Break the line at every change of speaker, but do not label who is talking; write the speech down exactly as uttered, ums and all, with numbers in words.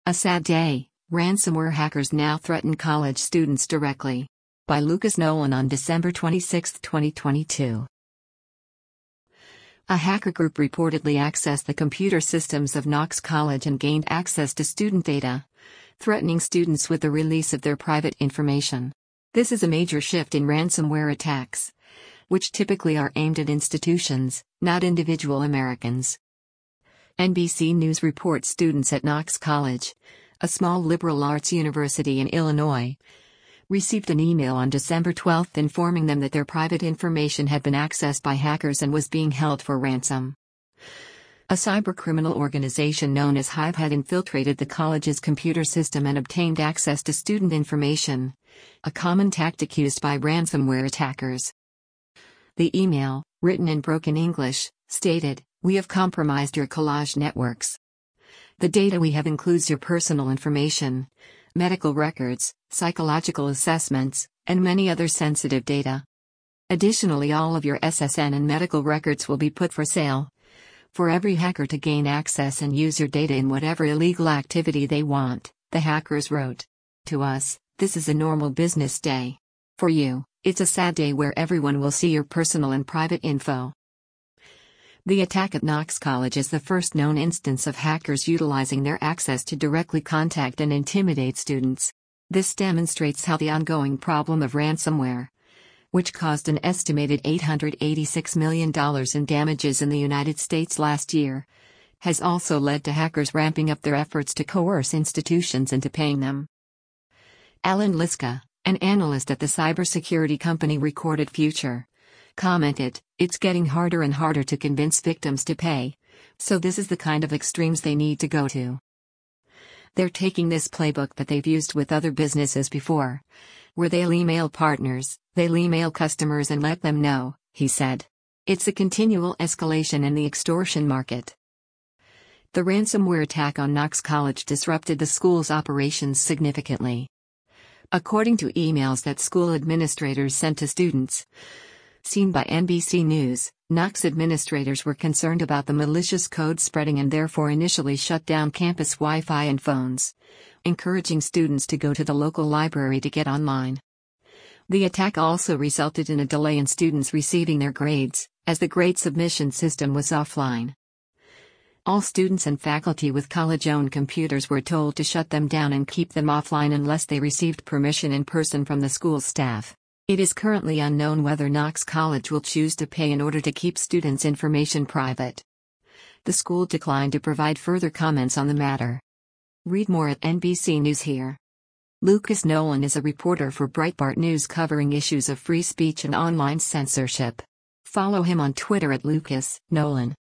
A sad day, ransomware hackers now threaten college students directly. By Lucas Nolan on December twenty-sixth, twenty twenty-two. A hacker group reportedly accessed the computer systems of Knox College and gained access to student data, threatening students with the release of their private information. This is a major shift in ransomware attacks, which typically are aimed at institutions, not individual Americans. N B C News reports students at Knox College, a small liberal arts university in Illinois, received an email on December twelfth informing them that their private information had been accessed by hackers and was being held for ransom. A cybercriminal organization known as Hive had infiltrated the college's computer system and obtained access to student information, a common tactic used by ransomware attackers. The email, written in broken English, stated, "We have compromised your collage networks. The data we have includes your personal information, medical records, psychological assessments, and many other sensitive data. Additionally, all of your S S N and medical records will be put for sale, for every hacker to gain access and use your data in whatever illegal activity they want," the hackers wrote. "To us, this is a normal business day. For you, it's a sad day where everyone will see your personal and private info." The attack at Knox College is the first known instance of hackers utilizing their access to directly contact and intimidate students. This demonstrates how the ongoing problem of ransomware, which caused an estimated eight hundred eighty-six million dollars in damages in the United States last year, has also led to hackers ramping up their efforts to coerce institutions into paying them. Alan Liska, an analyst at the cybersecurity company Recorded Future, commented, "It's getting harder and harder to convince victims to pay, so this is the kind of extremes they need to go to. They're taking this playbook that they've used with other businesses before, where they'll email partners, they'll email customers and let them know," he said. "It's a continual escalation in the extortion market." The ransomware attack on Knox College disrupted the school's operations significantly. According to emails that school administrators sent to students, seen by N B C News, Knox administrators were concerned about the malicious code spreading and therefore initially shut down campus Wi-Fi and phones, encouraging students to go to the local library to get online. The attack also resulted in a delay in students receiving their grades, as the grade submission system was offline. All students and faculty with college-owned computers were told to shut them down and keep them offline unless they received permission in person from the school staff. It is currently unknown whether Knox College will choose to pay in order to keep students' information private. The school declined to provide further comments on the matter. Read more at N B C News here. Lucas Nolan is a reporter for Breitbart News covering issues of free speech and online censorship. Follow him on Twitter at Lucas Nolan.